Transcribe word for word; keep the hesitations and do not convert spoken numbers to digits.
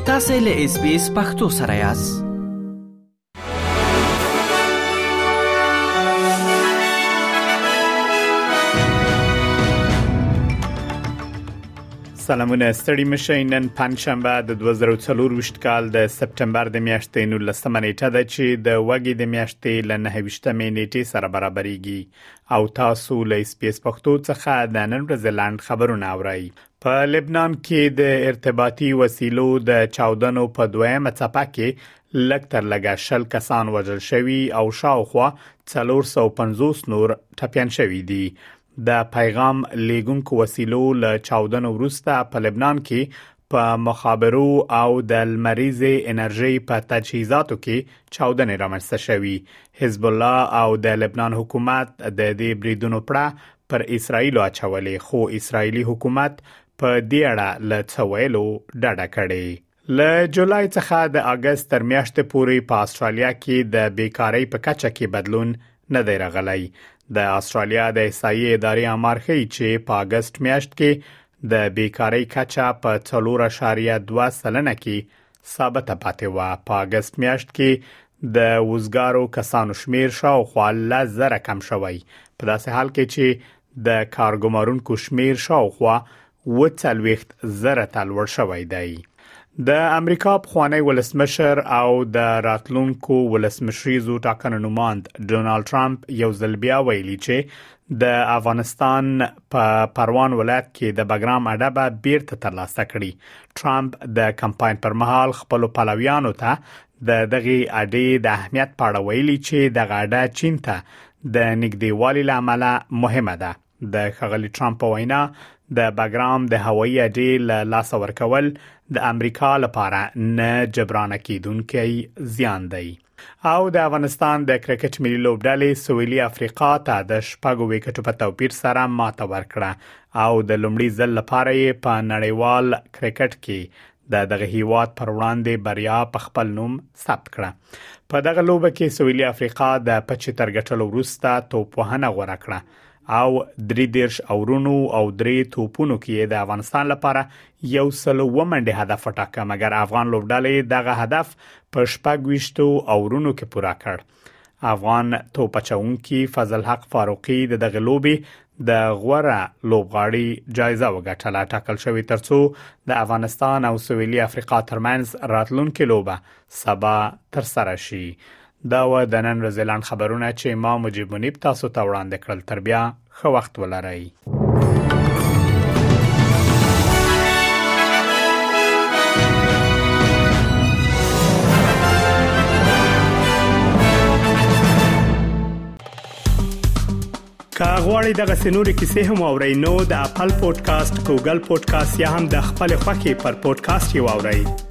تاسو له اس بي اس پختو سره یاست. سلامونه ستړي مشه. نن پنځشنبه د دوه زره څلور کال د سپټمبر د میاشتې نولسمه نیټه ده چې د وګړي د میاشتې ل نهه ویشتمې نیټې سره برابرېږي او تاسو له اس بي اس پختو څخه د نن ورځې لاند خبرونه اورئ. په لبنان کې د ارتباطي وسیلو د چاودنو په دویمه څپه کې لږ تر لږه شل کسان وژل شوي او شاوخوا څلور سوه او پنځوس نور ټپیان شوي دي. د پیغام لیږونکو وسیلو له چاودنو وروسته په لبنان کې په مخابرو او د لمریزې انرژي په تجهیزاتو کې چاودنې رامنځته شوي. حزب الله او د لبنان حکومت د دې بریدونو پړه پر اسرائیل اچولې، خو اسرائیلي حکومت په دې اړه له څه ویلو ډډه کړې. له جولای څخه د اگست تر میاشتې پورې په استرالیا کې د بیکارۍ په کچه کې بدلون نه دی راغلی. د استرالیا د احصایې ادارې امر ښیي چې په اگست میاشت کې د بیکارۍ کچه په څلور اعشاریه دوه سلنه کې ثابت پاتې و. په اگست میاشت کې د وزګارو کسانو شمیر شاوخوا لس زره کم شوی، په داسې حال کې چې د کارګمارونکو شمیر شاوخوا اوه څلوېښت زره ته لوړ شوی دی. د امریکا پخوانی ولسمشر او د راتلونکو ولسمشریزو ټاکنو نوماند ډونالد ټرمپ یو ځل بیا ویلي چې د افغانستان په پروان ولایت کې د بګرام اډه به بیرته ترلاسه کړي. ټرمپ د کمپاین پر مهال خپل پلویانو ته د دغه اډې د اهمیت په اړه ویلي چې دغه اډه چین ته د نږدېوالي لامل مهمه ده. د ښاغلي ټرمپ وینا د بګرام د هوایي اډې له لاس ورکول د امریکا لپاره نه جبران کېدونکی زیان دی. او د افغانستان د کرکټ ملي لوبډلې سویلي افریقا ته د شپږو وکټو په توپیر سره ماته ورکړه او د لومړي ځل لپاره په نړیوال کرکټ کې د دغه هیواد پر وړاندې بریا په خپل نوم ثبت کړه. په دغه لوبه کې سویلي افریقا د پچې تر ګټلو وروسته توپ وهنه غوره کړه او درې دیرش اورونو او درې توپونو کې د افغانستان لپاره یو سل اووه منډې هدف وټاکه، مګر افغان لوبډلې دغه هدف په شپږ ویشتو اورونو کې پوره کړ. افغان توپ اچوونکي فضل حق فاروقي د دغه لوبې د غوره لوبغاړي جایزه وګټله. ټاکل شوی ترڅو د افغانستان او سویلي افریقا ترمنځ راتلونکې لوبه سبا ترسره شي. دا و د نن ورځې لاند خبرونه چې ما مجيب منیب تاسو ته وړاندې کړل. تر بیا ښه وخت ولرئ. که غواړئ دغه سنوري کیسې هم اورئ نو د خپل پودکاسټ، ګوګل پودکاسټ یا هم د خپل خوښي پر پودکاسټ یو اورئ.